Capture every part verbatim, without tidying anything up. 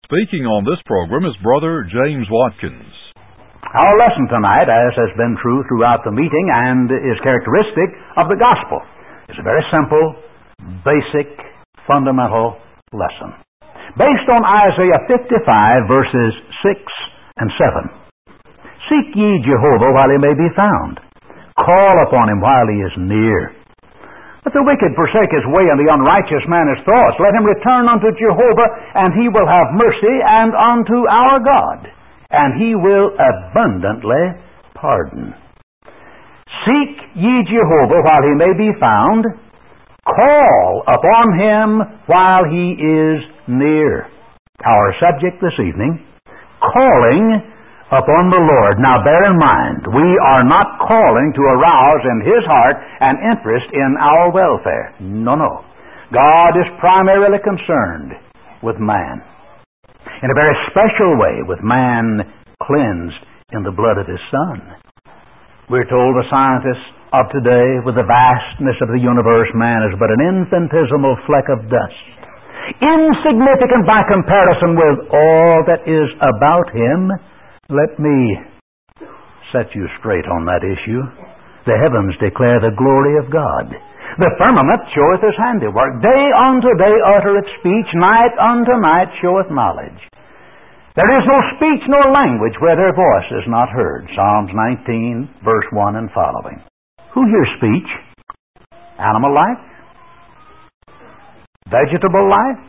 Speaking on this program is Brother James Watkins. Our lesson tonight, as has been true throughout the meeting and is characteristic of the gospel, is a very simple, basic, fundamental lesson. Based on Isaiah fifty-five, verses six and seven. Seek ye Jehovah while he may be found. Call upon him while he is near. Let the wicked forsake his way, and the unrighteous man his thoughts. Let him return unto Jehovah, and he will have mercy, and unto our God, and he will abundantly pardon. Seek ye Jehovah while he may be found. Call upon him while he is near. Our subject this evening, calling upon the Lord. Now bear in mind, we are not calling to arouse in his heart an interest in our welfare. No, no. God is primarily concerned with man, in a very special way, with man cleansed in the blood of his Son. We're told the scientists of today, with the vastness of the universe, man is but an infinitesimal fleck of dust, insignificant by comparison with all that is about him. Let me set you straight on that issue. The heavens declare the glory of God. The firmament showeth his handiwork. Day unto day uttereth speech, night unto night showeth knowledge. There is no speech nor language where their voice is not heard. Psalms nineteen, verse one and following. Who hears speech? Animal life? Vegetable life?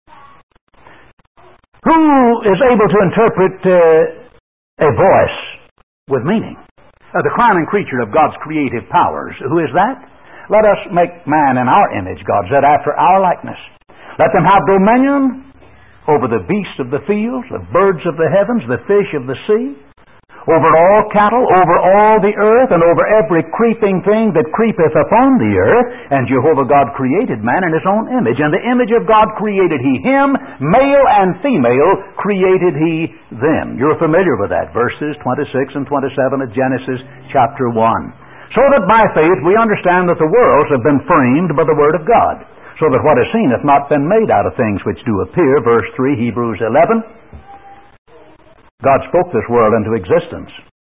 Who is able to interpret uh, a voice with meaning? Uh, the crowning creature of God's creative powers. Who is that? Let us make man in our image, God said, after our likeness. Let them have dominion over the beasts of the fields, the birds of the heavens, the fish of the sea, over all cattle, over all the earth, and over every creeping thing that creepeth upon the earth. And Jehovah God created man in his own image. And the image of God created he him, male and female created he them. You're familiar with that, verses twenty-six and twenty-seven of Genesis chapter one. So that by faith we understand that the worlds have been framed by the Word of God, so that what is seen hath not been made out of things which do appear. Verse three, Hebrews eleven. God spoke this world into existence.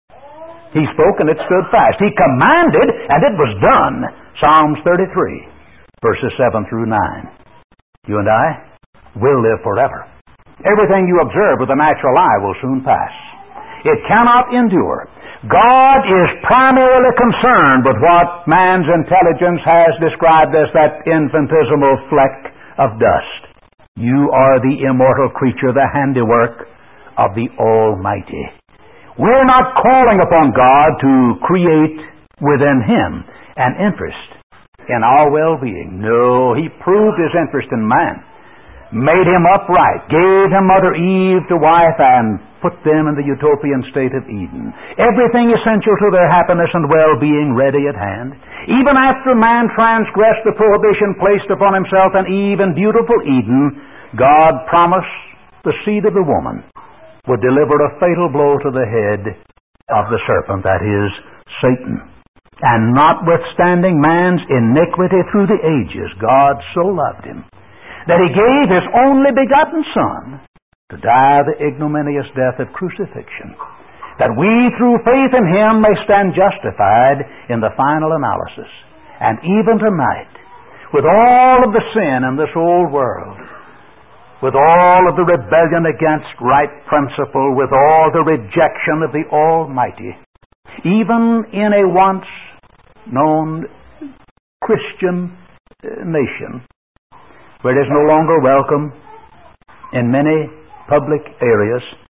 He spoke and it stood fast. He commanded and it was done. Psalms thirty-three, verses seven through nine. You and I will live forever. Everything you observe with the natural eye will soon pass. It cannot endure. God is primarily concerned with what man's intelligence has described as that infinitesimal fleck of dust. You are the immortal creature, the handiwork of the Almighty. We're not calling upon God to create within him an interest in our well-being. No, he proved his interest in man, made him upright, gave him Mother Eve to wife, and put them in the utopian state of Eden. Everything essential to their happiness and well-being ready at hand. Even after man transgressed the prohibition placed upon himself in Eve in beautiful Eden, God promised the seed of the woman would deliver a fatal blow to the head of the serpent, that is, Satan. And notwithstanding man's iniquity through the ages, God so loved him that he gave his only begotten Son to die the ignominious death of crucifixion, that we through faith in him may stand justified in the final analysis. And even tonight, with all of the sin in this old world, with all of the rebellion against right principle, with all the rejection of the Almighty, even in a once known Christian nation, where it is no longer welcome in many public areas,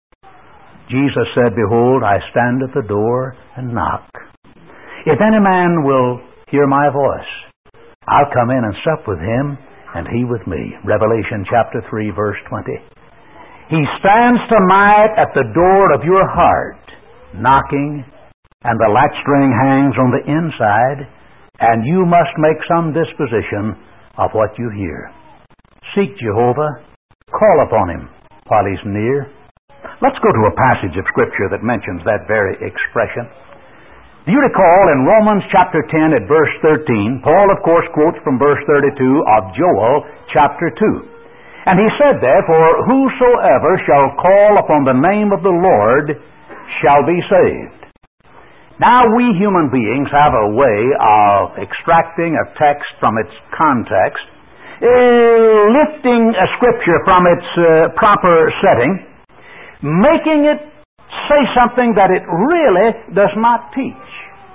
Jesus said, Behold, I stand at the door and knock. If any man will hear my voice, I'll come in and sup with him, and he with me. Revelation chapter three, verse twenty. He stands tonight at the door of your heart, knocking, and the latchstring hangs on the inside, and you must make some disposition of what you hear. Seek Jehovah, call upon him while he's near. Let's go to a passage of Scripture that mentions that very expression. Do you recall in Romans chapter ten at verse thirteen, Paul of course quotes from verse thirty-two of Joel chapter two. And he said there, For whosoever shall call upon the name of the Lord shall be saved. Now, we human beings have a way of extracting a text from its context, uh, lifting a scripture from its uh, proper setting, making it say something that it really does not teach.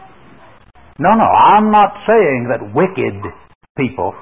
No, no, I'm not saying that wicked people,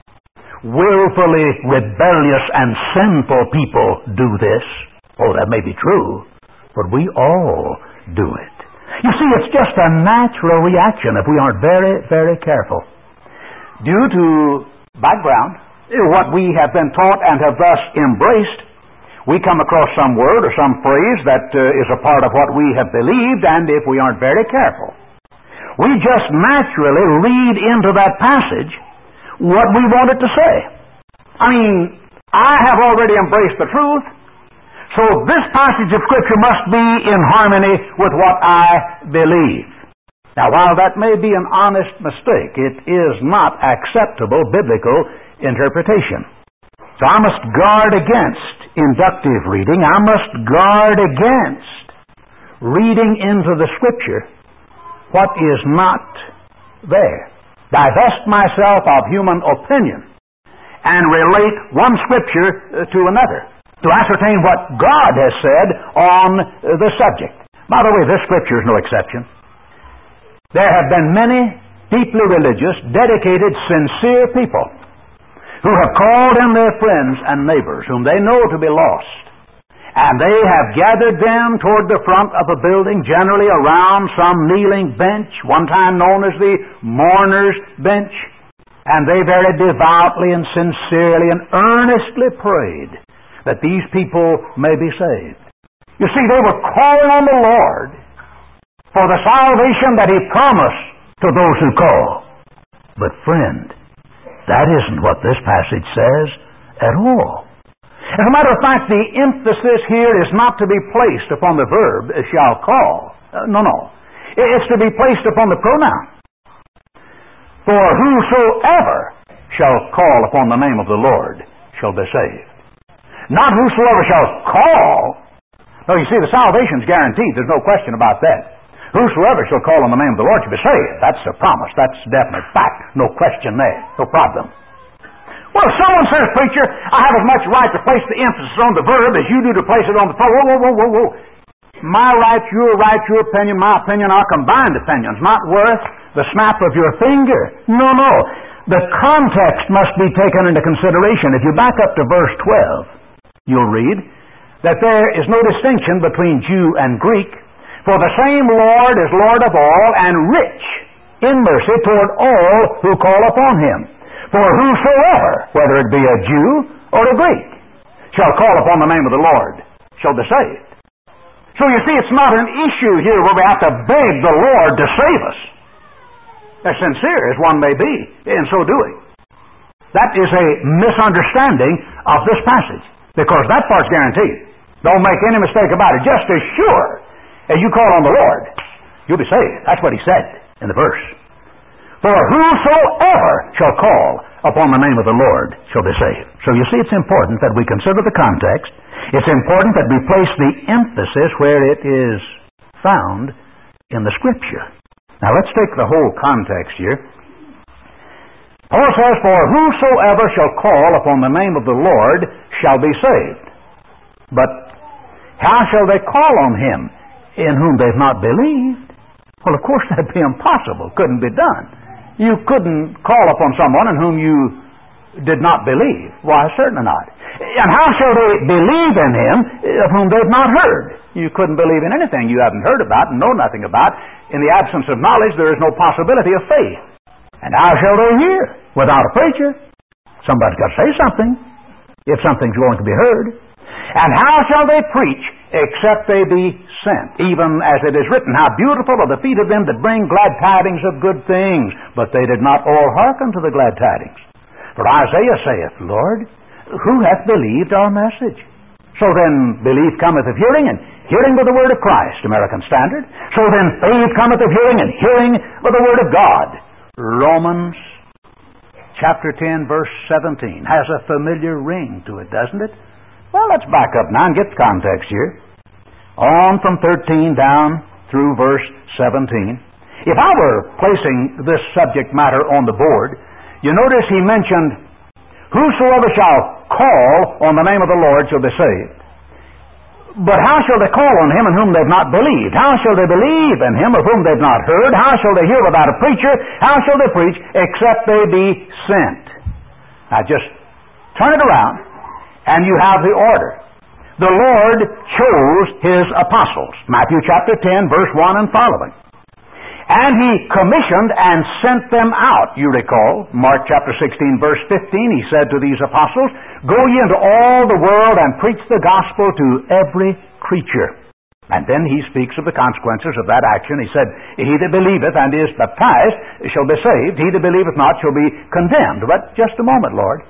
willfully rebellious and sinful people do this. Oh, that may be true, but we all do it. You see, it's just a natural reaction if we aren't very, very careful. Due to background, what we have been taught and have thus embraced, we come across some word or some phrase that uh, is a part of what we have believed, and if we aren't very careful, we just naturally read into that passage what we want it to say. I mean, I have already embraced the truth, so this passage of Scripture must be in harmony with what I believe. Now, while that may be an honest mistake, it is not acceptable biblical interpretation. So I must guard against inductive reading. I must guard against reading into the Scripture what is not there. Divest myself of human opinion and relate one Scripture to another to ascertain what God has said on the subject. By the way, this Scripture is no exception. There have been many deeply religious, dedicated, sincere people who have called in their friends and neighbors whom they know to be lost, and they have gathered them toward the front of a building, generally around some kneeling bench, one time known as the mourner's bench, and they very devoutly and sincerely and earnestly prayed that these people may be saved. You see, they were calling on the Lord for the salvation that He promised to those who call. But friend, that isn't what this passage says at all. As a matter of fact, the emphasis here is not to be placed upon the verb, shall call. Uh, no, no. It's to be placed upon the pronoun. For whosoever shall call upon the name of the Lord shall be saved. Not whosoever shall call. No, you see, the salvation's guaranteed. There's no question about that. Whosoever shall call on the name of the Lord shall be saved. That's a promise. That's a definite fact. No question there. No problem. Well, if someone says, preacher, I have as much right to place the emphasis on the verb as you do to place it on the pronoun. Whoa, whoa, whoa, whoa, whoa. My right, your right, your opinion, my opinion are combined opinions, not worth the snap of your finger. No, no. The context must be taken into consideration. If you back up to verse twelve, you'll read that there is no distinction between Jew and Greek, for the same Lord is Lord of all, and rich in mercy toward all who call upon Him. For whosoever, whether it be a Jew or a Greek, shall call upon the name of the Lord shall be saved. So you see, it's not an issue here where we have to beg the Lord to save us, as sincere as one may be in so doing. That is a misunderstanding of this passage, because that part's guaranteed. Don't make any mistake about it. Just as sure as you call on the Lord, you'll be saved. That's what He said in the verse. For whosoever shall call upon the name of the Lord shall be saved. So you see, it's important that we consider the context. It's important that we place the emphasis where it is found in the Scripture. Now let's take the whole context here. Paul says, For whosoever shall call upon the name of the Lord shall be saved. But how shall they call on Him in whom they've not believed? Well, of course, that'd be impossible. Couldn't be done. You couldn't call upon someone in whom you did not believe. Why, certainly not. And how shall they believe in Him of whom they've not heard? You couldn't believe in anything you haven't heard about and know nothing about. In the absence of knowledge, there is no possibility of faith. And how shall they hear? Without a preacher. Somebody's got to say something if something's going to be heard. And how shall they preach except they be sent? Even as it is written, How beautiful are the feet of them that bring glad tidings of good things. But they did not all hearken to the glad tidings. For Isaiah saith, Lord, who hath believed our message? So then belief cometh of hearing, and hearing by the word of Christ, American Standard. So then faith cometh of hearing, and hearing by the word of God. Romans chapter ten, verse seventeen. Has a familiar ring to it, doesn't it? Well, let's back up now and get the context here. On from thirteen down through verse seventeen. If I were placing this subject matter on the board, you notice he mentioned, whosoever shall call on the name of the Lord shall be saved. But how shall they call on him in whom they've not believed? How shall they believe in him of whom they've not heard? How shall they hear without a preacher? How shall they preach except they be sent? Now just turn it around and you have the order. The Lord chose His apostles. Matthew chapter ten, verse one and following. And He commissioned and sent them out. You recall, Mark chapter sixteen, verse fifteen, He said to these apostles, go ye into all the world and preach the gospel to every creature. And then He speaks of the consequences of that action. He said, he that believeth and is baptized shall be saved. He that believeth not shall be condemned. But just a moment, Lord.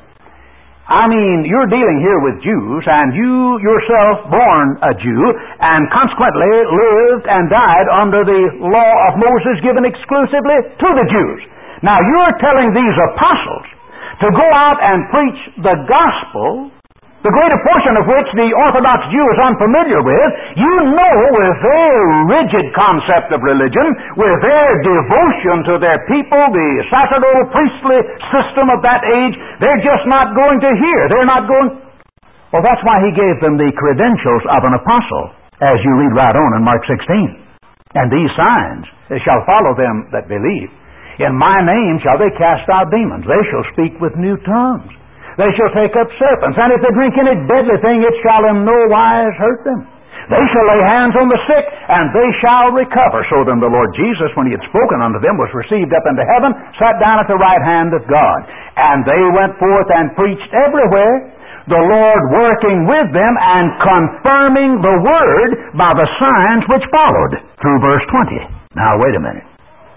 I mean, you're dealing here with Jews, and you yourself born a Jew, and consequently lived and died under the law of Moses given exclusively to the Jews. Now you're telling these apostles to go out and preach the gospel, the greater portion of which the Orthodox Jew is unfamiliar with. You know, with their rigid concept of religion, with their devotion to their people, the sacerdotal priestly system of that age, they're just not going to hear. They're not going... Well, that's why He gave them the credentials of an apostle, as you read right on in Mark sixteen. And these signs shall follow them that believe. In my name shall they cast out demons. They shall speak with new tongues. They shall take up serpents, and if they drink any deadly thing, it shall in no wise hurt them. They shall lay hands on the sick, and they shall recover. So then the Lord Jesus, when He had spoken unto them, was received up into heaven, sat down at the right hand of God. And they went forth and preached everywhere, the Lord working with them and confirming the word by the signs which followed, through verse twenty. Now, wait a minute.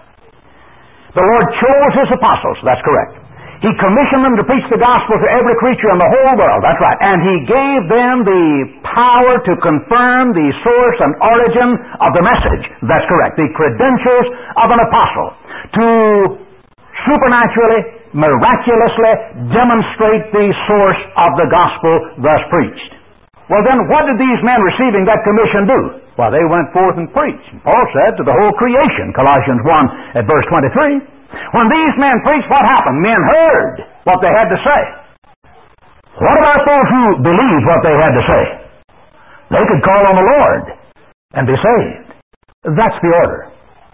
The Lord chose His apostles. That's correct. He commissioned them to preach the gospel to every creature in the whole world. That's right. And He gave them the power to confirm the source and origin of the message. That's correct. The credentials of an apostle to supernaturally, miraculously demonstrate the source of the gospel thus preached. Well then, what did these men receiving that commission do? Well, they went forth and preached. And Paul said to the whole creation, Colossians one at verse twenty-three, when these men preached, what happened? Men heard what they had to say. What about those who believed what they had to say? They could call on the Lord and be saved. That's the order.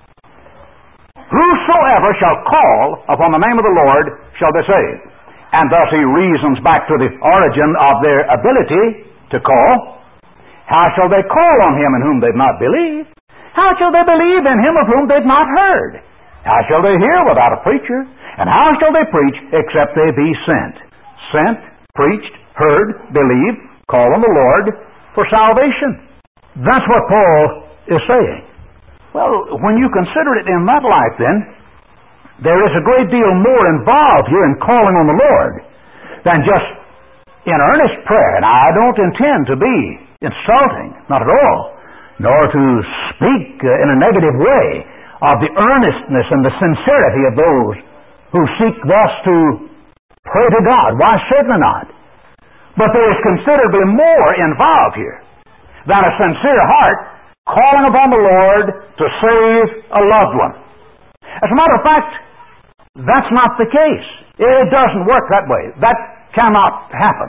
Whosoever shall call upon the name of the Lord shall be saved. And thus he reasons back to the origin of their ability to call. How shall they call on Him in whom they've not believed? How shall they believe in Him of whom they've not heard? How shall they hear without a preacher? And how shall they preach except they be sent? Sent, preached, heard, believed, call on the Lord for salvation. That's what Paul is saying. Well, when you consider it in that light, then, there is a great deal more involved here in calling on the Lord than just in earnest prayer. And I don't intend to be insulting, not at all, nor to speak uh, in a negative way of the earnestness and the sincerity of those who seek thus to pray to God. Why, certainly not. But there is considerably more involved here than a sincere heart calling upon the Lord to save a loved one. As a matter of fact, that's not the case. It doesn't work that way. That cannot happen.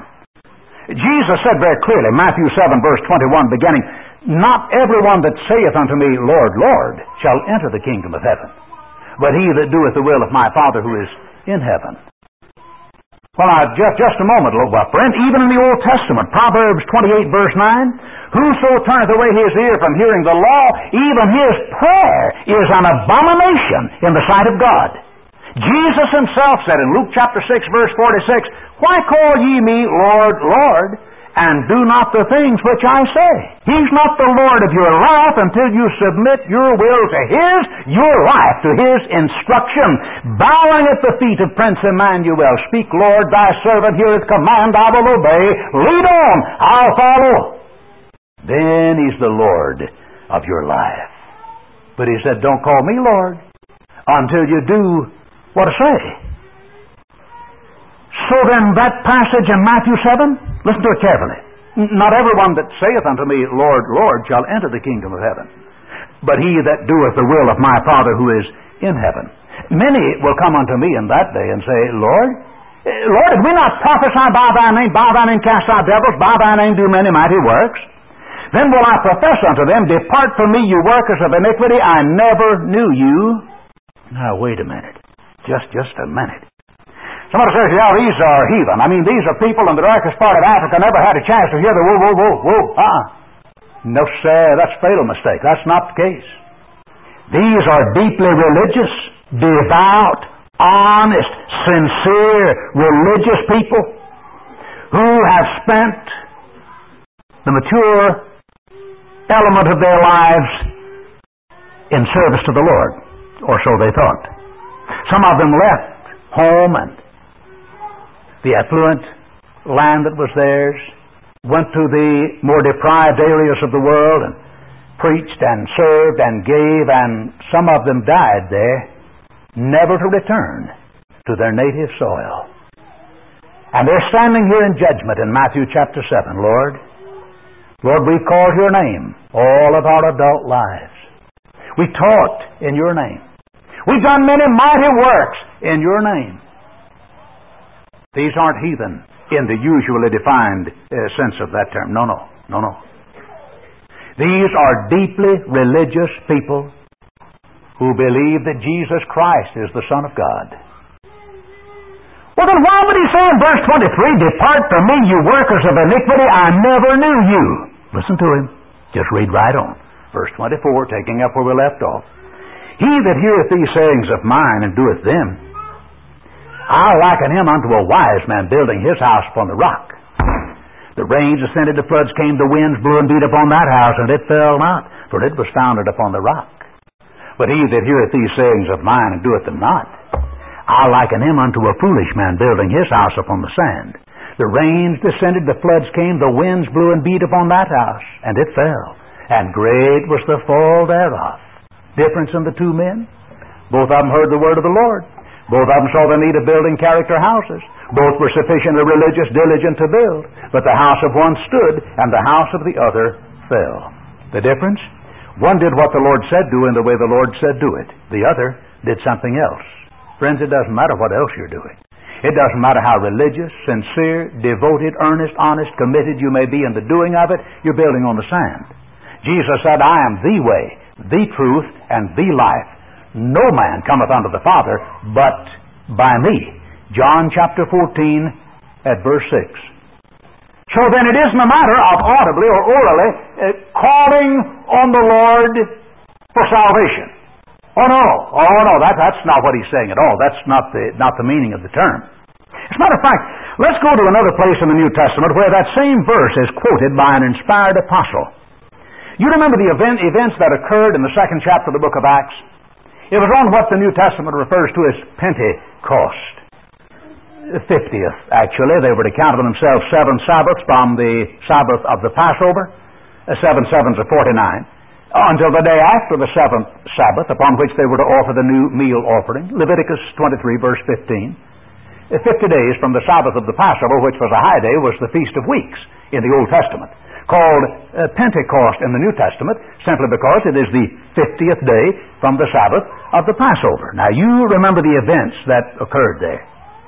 Jesus said very clearly, Matthew seven, verse twenty-one, beginning, not everyone that saith unto me, Lord, Lord, shall enter the kingdom of heaven, but he that doeth the will of my Father who is in heaven. Well, now, just, just a moment, little friend. Even in the Old Testament, Proverbs twenty-eight, verse nine, whoso turneth away his ear from hearing the law, even his prayer is an abomination in the sight of God. Jesus Himself said in Luke chapter six, verse forty-six, why call ye me Lord, Lord, and do not the things which I say? He's not the Lord of your life until you submit your will to His, your life to His instruction, bowing at the feet of Prince Emmanuel. Speak, Lord, thy servant heareth command, I will obey. Lead on, I'll follow. Then He's the Lord of your life. But He said, don't call me Lord until you do what I say. So then that passage in Matthew seven, listen to it carefully. Not everyone that saith unto me, Lord, Lord, shall enter the kingdom of heaven, but he that doeth the will of my Father who is in heaven. Many will come unto me in that day and say, Lord, Lord, did we not prophesy by thy name, by thy name cast out devils, by thy name do many mighty works? Then will I profess unto them, Depart from me, you workers of iniquity, I never knew you. Now, wait a minute. Just, just a minute. Somebody says, yeah, these are heathen. I mean, these are people in the darkest part of Africa never had a chance to hear the whoa, whoa, whoa, whoa. Uh-uh. No, sir, that's a fatal mistake. That's not the case. These are deeply religious, devout, honest, sincere, religious people who have spent the mature element of their lives in service to the Lord, or so they thought. Some of them left home and the affluent land that was theirs, went to the more deprived areas of the world and preached and served and gave, and some of them died there, never to return to their native soil. And they're standing here in judgment in Matthew chapter seven. Lord, Lord, we've called your name all of our adult lives. We taught in your name. We've done many mighty works in your name. These aren't heathen in the usually defined uh, sense of that term. No, no, no, no. These are deeply religious people who believe that Jesus Christ is the Son of God. Well, then why would he say in verse twenty-three, Depart from me, you workers of iniquity, I never knew you. Listen to him. Just read right on. Verse twenty-four, taking up where we left off. He that heareth these sayings of mine and doeth them, I liken him unto a wise man building his house upon the rock. The rains ascended, the floods came, the winds blew and beat upon that house, and it fell not, for it was founded upon the rock. But he that heareth these sayings of mine and doeth them not, I liken him unto a foolish man building his house upon the sand. The rains descended, the floods came, the winds blew and beat upon that house, and it fell. And great was the fall thereof. Difference in the two men? Both of them heard the word of the Lord. Both of them saw the need of building character houses. Both were sufficiently religious, diligent to build. But the house of one stood, and the house of the other fell. The difference? One did what the Lord said do in the way the Lord said do it. The other did something else. Friends, it doesn't matter what else you're doing. It doesn't matter how religious, sincere, devoted, earnest, honest, committed you may be in the doing of it, you're building on the sand. Jesus said, I am the way, the truth, and the life. No man cometh unto the Father but by me. John chapter fourteen at verse six. So then it isn't a matter of audibly or orally uh, calling on the Lord for salvation. Oh no, oh no, that, that's not what he's saying at all. That's not the, not the meaning of the term. As a matter of fact, let's go to another place in the New Testament where that same verse is quoted by an inspired apostle. You remember the event, events that occurred in the second chapter of the book of Acts? It was on what the New Testament refers to as Pentecost. The fiftieth, actually. They were to count of themselves seven Sabbaths from the Sabbath of the Passover. Uh, seven sevens of forty-nine. Until the day after the seventh Sabbath, upon which they were to offer the new meal offering. Leviticus twenty-three, verse fifteen. Uh, Fifty days from the Sabbath of the Passover, which was a high day, was the Feast of Weeks in the Old Testament. Called uh, Pentecost in the New Testament, simply because it is the fiftieth day from the Sabbath of the Passover. Now you remember the events that occurred there.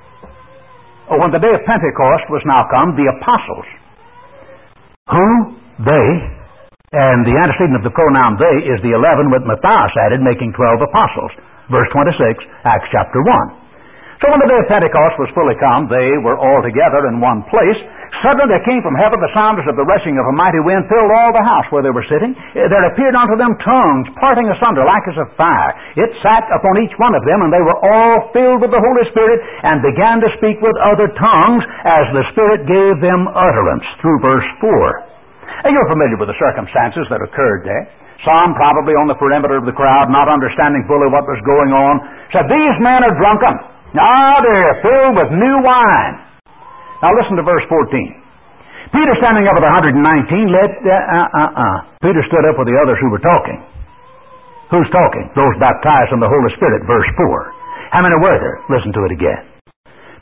Oh, when the day of Pentecost was now come, the apostles, who, they, and the antecedent of the pronoun they is the eleven with Matthias added, making twelve apostles. Verse twenty-six, Acts chapter one. So when the day of Pentecost was fully come, they were all together in one place. Suddenly there came from heaven the sound as of the rushing of a mighty wind, filled all the house where they were sitting. There appeared unto them tongues, parting asunder like as of fire. It sat upon each one of them, and they were all filled with the Holy Spirit, and began to speak with other tongues, as the Spirit gave them utterance, through verse four. And you're familiar with the circumstances that occurred there. Some, probably on the perimeter of the crowd, not understanding fully what was going on, said, These men are drunken. Now they're filled with new wine. Now listen to verse fourteen. Peter, standing up with one hundred nineteen, led, uh, uh, uh, uh. Peter stood up with the others who were talking. Who's talking? Those baptized in the Holy Spirit, verse four. How many were there? Listen to it again.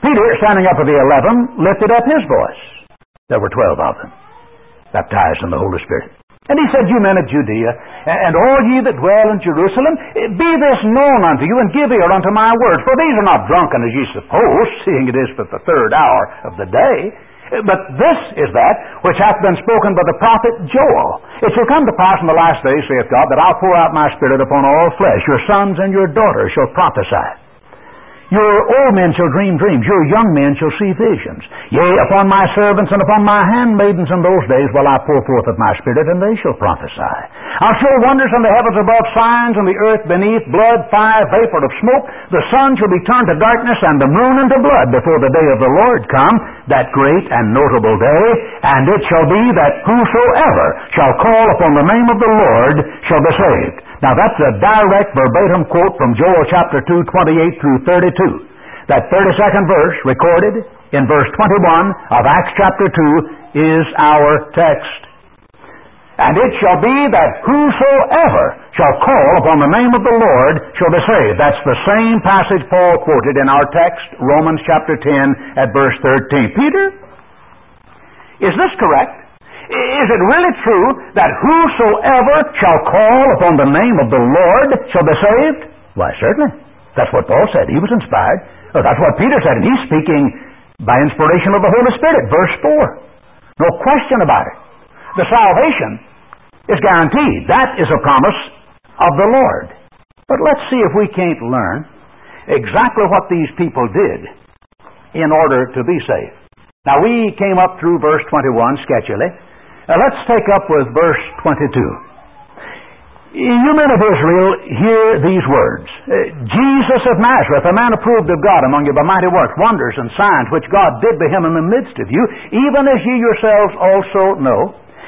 Peter, standing up with the eleven, lifted up his voice. There were twelve of them, baptized in the Holy Spirit. And he said, You men of Judea, and all ye that dwell in Jerusalem, be this known unto you, and give ear unto my words. For these are not drunken as ye suppose, seeing it is but the third hour of the day. But this is that which hath been spoken by the prophet Joel. It shall come to pass in the last days, saith God, that I'll pour out my Spirit upon all flesh. Your sons and your daughters shall prophesy. Your old men shall dream dreams. Your young men shall see visions. Yea, upon my servants and upon my handmaidens in those days will I pour forth of my Spirit, and they shall prophesy. I'll show wonders in the heavens above, signs in the earth beneath, blood, fire, vapor of smoke. The sun shall be turned to darkness, and the moon into blood, before the day of the Lord come, that great and notable day. And it shall be that whosoever shall call upon the name of the Lord shall be saved. Now that's a direct verbatim quote from Joel chapter two, twenty-eight through thirty-two. That thirty-second verse, recorded in verse twenty-one of Acts chapter two, is our text. And it shall be that whosoever shall call upon the name of the Lord shall be saved. That's the same passage Paul quoted in our text, Romans chapter ten at verse thirteen. Peter, is this correct? Is it really true that whosoever shall call upon the name of the Lord shall be saved? Why, certainly. That's what Paul said. He was inspired. Oh, that's what Peter said, and he's speaking by inspiration of the Holy Spirit. Verse four. No question about it. The salvation is guaranteed. That is a promise of the Lord. But let's see if we can't learn exactly what these people did in order to be saved. Now, we came up through verse twenty-one sketchily. Now, let's take up with verse twenty-two. You men of Israel, hear these words. Jesus of Nazareth, a man approved of God among you by mighty works, wonders, and signs, which God did by him in the midst of you, even as ye yourselves also know.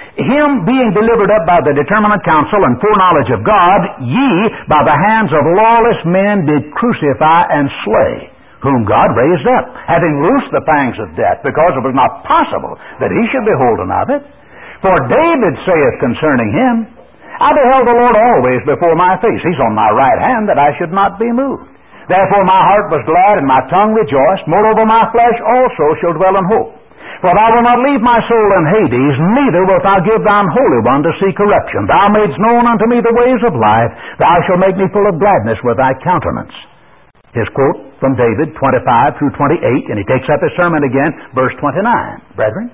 Him being delivered up by the determinate counsel and foreknowledge of God, ye by the hands of lawless men did crucify and slay, whom God raised up, having loosed the pangs of death, because it was not possible that he should be holden of it. For David saith concerning him, I beheld the Lord always before my face. He's on my right hand, that I should not be moved. Therefore my heart was glad, and my tongue rejoiced. Moreover my flesh also shall dwell in hope. For thou wilt not leave my soul in Hades, neither wilt thou give thine Holy One to see corruption. Thou madest known unto me the ways of life. Thou shalt make me full of gladness with thy countenance. His quote from David, twenty-five through twenty-eight, and he takes up his sermon again, verse twenty-nine. Brethren,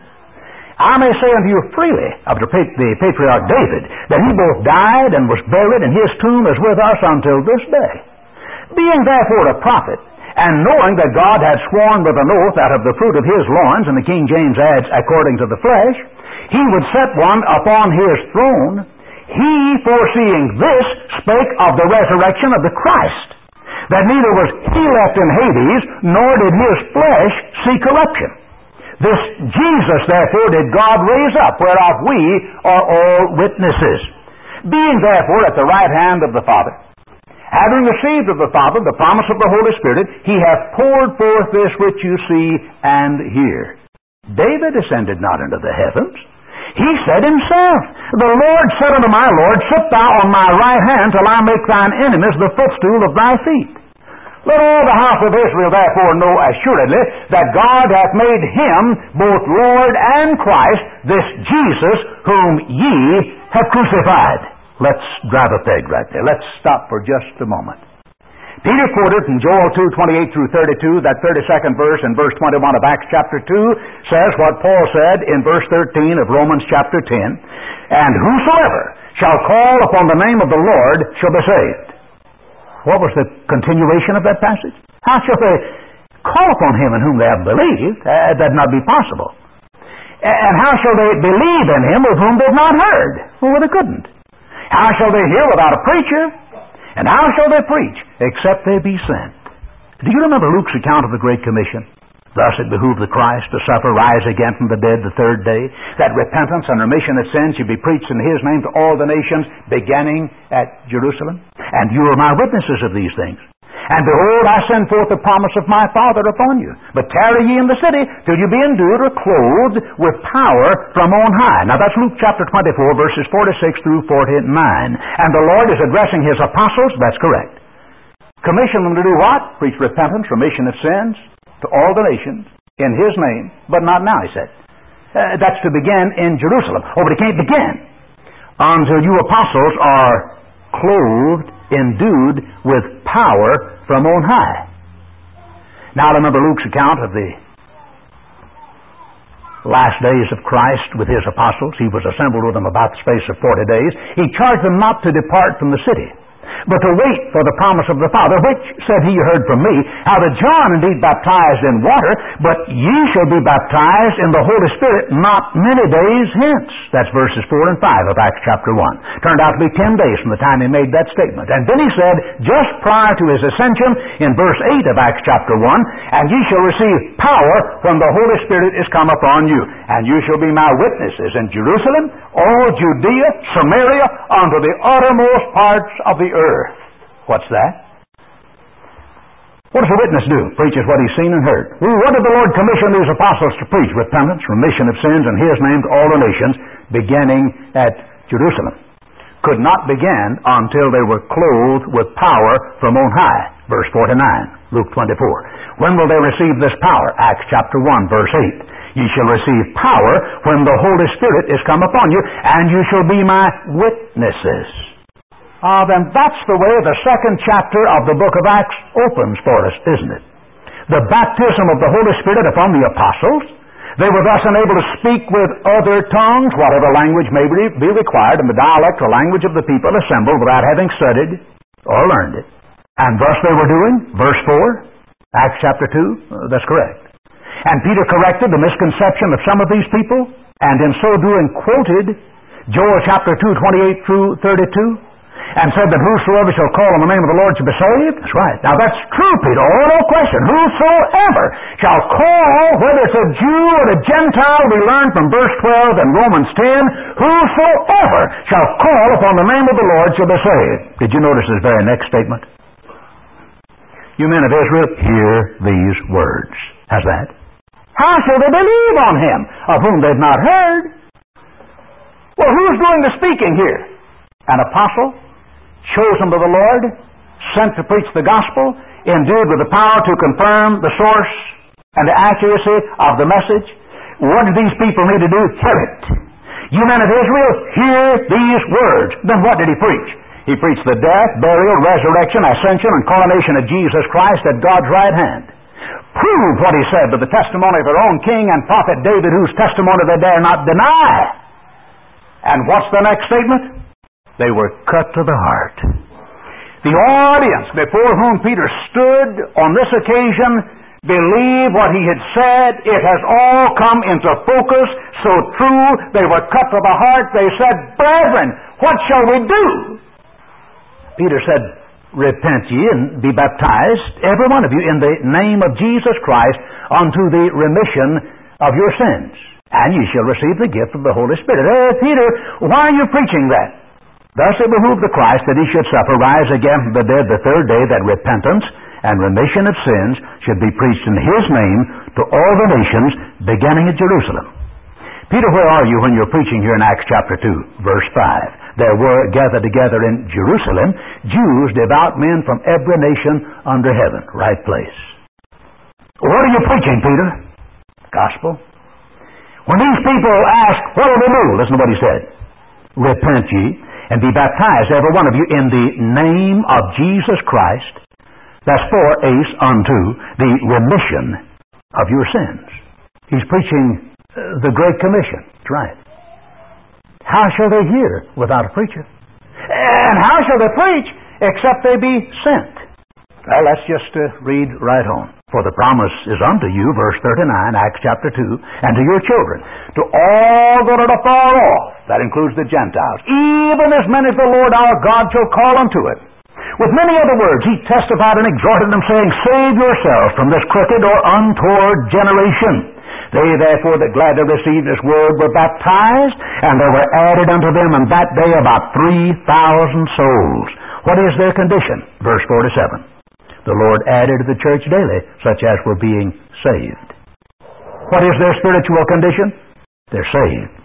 I may say unto you freely of the patriarch David, that he both died and was buried, and his tomb is with us until this day. Being therefore a prophet, and knowing that God had sworn with an oath out of the fruit of his loins, and the King James adds, according to the flesh, he would set one upon his throne, he, foreseeing this, spake of the resurrection of the Christ, that neither was he left in Hades, nor did his flesh see corruption. This Jesus, therefore, did God raise up, whereof we are all witnesses. Being therefore at the right hand of the Father, having received of the Father the promise of the Holy Spirit, he hath poured forth this which you see and hear. David ascended not into the heavens. He said himself, The Lord said unto my Lord, Sit thou on my right hand, till I make thine enemies the footstool of thy feet. Let all the house of Israel therefore know assuredly that God hath made him both Lord and Christ, this Jesus whom ye have crucified. Let's drive a peg right there. Let's stop for just a moment. Peter quoted from Joel two, twenty-eight through thirty-two, that thirty-second verse in verse twenty-one of Acts chapter two, says what Paul said in verse thirteen of Romans chapter ten, And whosoever shall call upon the name of the Lord shall be saved. What was the continuation of that passage? How shall they call upon him in whom they have believed? Uh, that not be possible. And how shall they believe in him of whom they have not heard? Well, they couldn't. How shall they hear without a preacher? And how shall they preach except they be sent? Do you remember Luke's account of the Great Commission? Thus it behooved the Christ to suffer, rise again from the dead the third day, that repentance and remission of sins should be preached in his name to all the nations, beginning at Jerusalem. And you are my witnesses of these things. And behold, I send forth the promise of my Father upon you. But tarry ye in the city till you be endued or clothed with power from on high. Now that's Luke chapter twenty-four, verses forty-six through forty-nine. And the Lord is addressing his apostles, that's correct. Commission them to do what? Preach repentance, remission of sins, to all the nations in His name, but not now, He said. Uh, that's to begin in Jerusalem. Oh, but it can't begin until you apostles are clothed, endued with power from on high. Now, I remember Luke's account of the last days of Christ with His apostles. He was assembled with them about the space of forty days. He charged them not to depart from the city, but to wait for the promise of the Father, which, said He, you heard from me, how that John indeed baptized in water, but ye shall be baptized in the Holy Spirit not many days hence. That's verses four and five of Acts chapter one. Turned out to be ten days from the time He made that statement. And then He said, just prior to His ascension, in verse eight of Acts chapter one, and ye shall receive power when the Holy Spirit is come upon you, and you shall be my witnesses in Jerusalem, all Judea, Samaria, unto the uttermost parts of the earth. What's that? What does a witness do? Preaches what he's seen and heard. Well, what did the Lord commission these apostles to preach? Repentance, remission of sins, and His name to all the nations, beginning at Jerusalem. Could not begin until they were clothed with power from on high. Verse forty-nine, Luke twenty-four. When will they receive this power? Acts chapter one, verse eight. Ye shall receive power when the Holy Spirit is come upon you, and you shall be my witnesses. Ah, then that's the way the second chapter of the book of Acts opens for us, isn't it? The baptism of the Holy Spirit upon the apostles. They were thus enabled to speak with other tongues, whatever language may be required, in the dialect or language of the people assembled without having studied or learned it. And thus they were doing, verse four, Acts chapter two, uh, that's correct. And Peter corrected the misconception of some of these people, and in so doing quoted Joel chapter two, twenty-eight through thirty-two, and said that whosoever shall call on the name of the Lord shall be saved. That's right. Now that's true, Peter. Oh, no question. Whosoever shall call, whether it's a Jew or a Gentile, we learn from verse twelve and Romans ten, whosoever shall call upon the name of the Lord shall be saved. Did you notice this very next statement? You men of Israel, hear these words. How's that? How shall they believe on Him of whom they've not heard? Well, who's doing the speaking here? An apostle, chosen by the Lord, sent to preach the gospel, endued with the power to confirm the source and the accuracy of the message. What did these people need to do? Hear it. You men of Israel, hear these words. Then what did He preach? He preached the death, burial, resurrection, ascension, and coronation of Jesus Christ at God's right hand. Prove what He said by the testimony of their own king and prophet David, whose testimony they dare not deny. And what's the next statement? They were cut to the heart. The audience before whom Peter stood on this occasion believed what he had said. It has all come into focus. So true, they were cut to the heart. They said, brethren, what shall we do? Peter said, repent ye and be baptized, every one of you, in the name of Jesus Christ, unto the remission of your sins, and ye shall receive the gift of the Holy Spirit. Eh, Peter, why are you preaching that? Thus it behooved the Christ that He should suffer, rise again from the dead the third day, that repentance and remission of sins should be preached in His name to all the nations, beginning at Jerusalem. Peter, where are you when you're preaching here in Acts chapter two, verse five? There were gathered together in Jerusalem Jews, devout men from every nation under heaven. Right place. What are you preaching, Peter? Gospel. When these people ask, what will they do? Listen to what he said. Repent ye and be baptized, every one of you, in the name of Jesus Christ. That's for ace unto the remission of your sins. He's preaching uh, the Great Commission. That's right. How shall they hear without a preacher? And how shall they preach except they be sent? Well, let's just uh, read right on. For the promise is unto you, verse thirty-nine, Acts chapter two, and to your children, to all that are afar off, that includes the Gentiles, even as many as the Lord our God shall call unto it. With many other words, he testified and exhorted them, saying, save yourselves from this crooked or untoward generation. They therefore that gladly received this word were baptized, and there were added unto them in that day about three thousand souls. What is their condition? Verse forty-seven. The Lord added to the church daily such as were being saved. What is their spiritual condition? They're saved.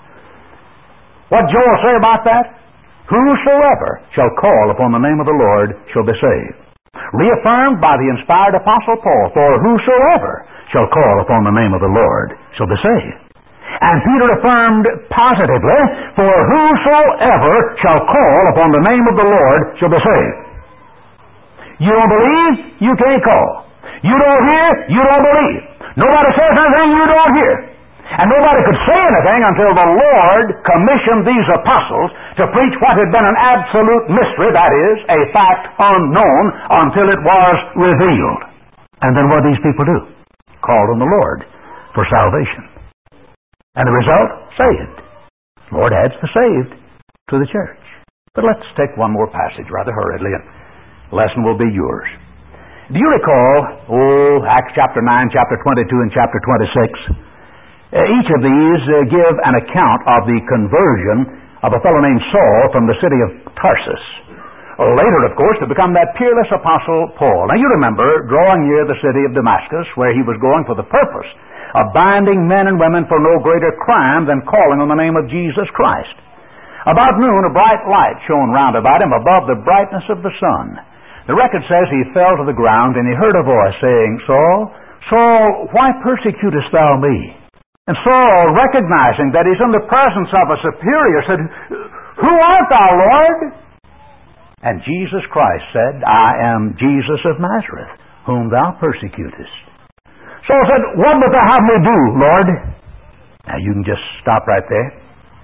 What Joel say about that? Whosoever shall call upon the name of the Lord shall be saved. reaffirmed by the inspired Apostle Paul, for whosoever shall call upon the name of the Lord shall be saved. And Peter affirmed positively, for whosoever shall call upon the name of the Lord shall be saved. You don't believe, you can't call. You don't hear, you don't believe. Nobody says anything you don't hear. And nobody could say anything until the Lord commissioned these apostles to preach what had been an absolute mystery, that is, a fact unknown until it was revealed. And then what did these people do? Called on the Lord for salvation. And the result? Saved. The Lord adds the saved to the church. But let's take one more passage rather hurriedly, and the lesson will be yours. Do you recall, oh, Acts chapter nine, chapter twenty-two, and chapter twenty-six? Uh, each of these uh, give an account of the conversion of a fellow named Saul from the city of Tarsus. Uh, later, of course, to become that peerless apostle Paul. Now you remember, drawing near the city of Damascus, where he was going for the purpose of binding men and women for no greater crime than calling on the name of Jesus Christ. About noon, a bright light shone round about him above the brightness of the sun. The record says he fell to the ground, and he heard a voice saying, Saul, Saul, why persecutest thou me? And Saul, recognizing that he's in the presence of a superior, said, Who art thou, Lord? And Jesus Christ said, I am Jesus of Nazareth, whom thou persecutest. Saul said, What wilt thou have me do, Lord? Now you can just stop right there.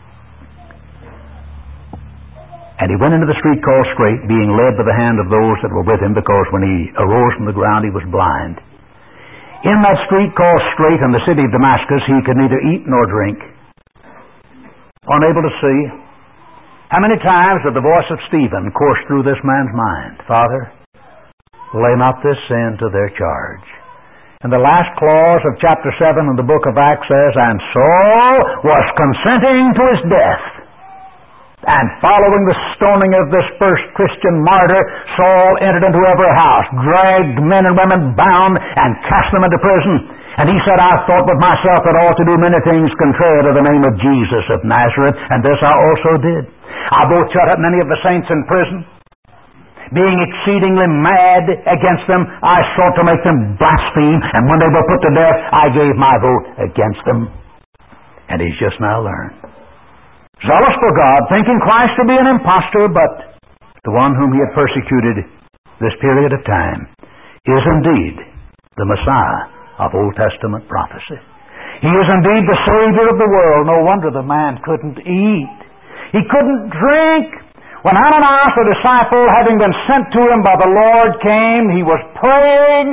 And he went into the street called Straight, being led by the hand of those that were with him, because when he arose from the ground he was blind. In that street called Straight in the city of Damascus, he could neither eat nor drink, unable to see. How many times did the voice of Stephen course through this man's mind? Father, lay not this sin to their charge. And the last clause of chapter seven in the book of Acts says, And Saul was consenting to his death. And following the stoning of this first Christian martyr, Saul entered into every house, dragged men and women bound, and cast them into prison. And he said, I thought with myself that I ought to do many things contrary to the name of Jesus of Nazareth, and this I also did. I both shut up many of the saints in prison. Being exceedingly mad against them, I sought to make them blaspheme, and when they were put to death, I gave my vote against them. And he's just now learned. Zealous for God, thinking Christ to be an impostor, but the one whom he had persecuted this period of time is indeed the Messiah of Old Testament prophecy. He is indeed the Savior of the world. No wonder the man couldn't eat. He couldn't drink. When Ananias, the disciple, having been sent to him by the Lord, came, he was praying.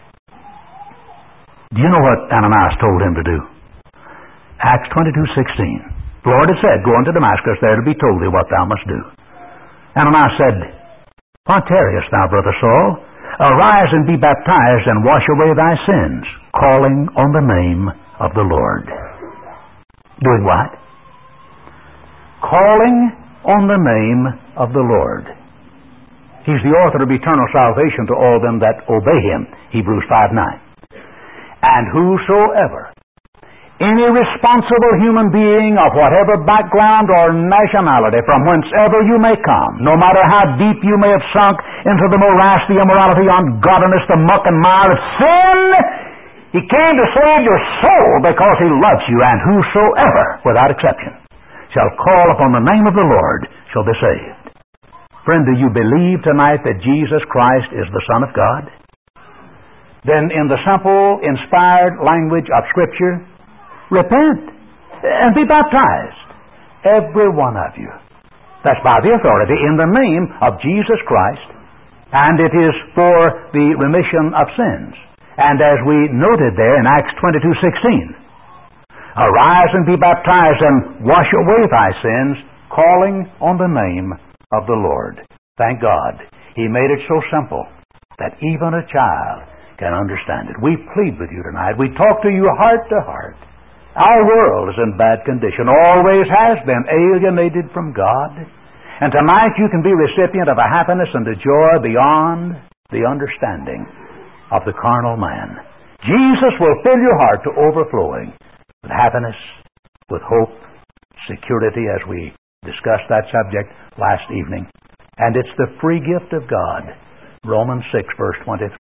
Do you know what Ananias told him to do? Acts twenty-two sixteen. The Lord had said, Go unto Damascus, there to be told thee what thou must do. Ananias said, Why tarriest thou, brother Saul? Arise and be baptized, and wash away thy sins, calling on the name of the Lord. Doing what? Calling on the name of the Lord. He's the author of eternal salvation to all them that obey him, Hebrews five nine. And whosoever, any responsible human being of whatever background or nationality, from whenceever you may come, no matter how deep you may have sunk into the morass, the immorality, ungodliness, the muck and mire of sin, he came to save your soul because he loves you, and whosoever, without exception, shall call upon the name of the Lord shall be saved. Friend, do you believe tonight that Jesus Christ is the Son of God? Then in the simple, inspired language of Scripture, repent and be baptized, every one of you. That's by the authority in the name of Jesus Christ, and it is for the remission of sins. And as we noted there in Acts twenty-two sixteen, arise and be baptized and wash away thy sins, calling on the name of the Lord. Thank God, he made it so simple that even a child can understand it. We plead with you tonight. We talk to you heart to heart. Our world is in bad condition, always has been, alienated from God. And tonight you can be recipient of a happiness and a joy beyond the understanding of the carnal man. Jesus will fill your heart to overflowing with happiness, with hope, security, as we discussed that subject last evening. And it's the free gift of God Romans six, verse twenty-three.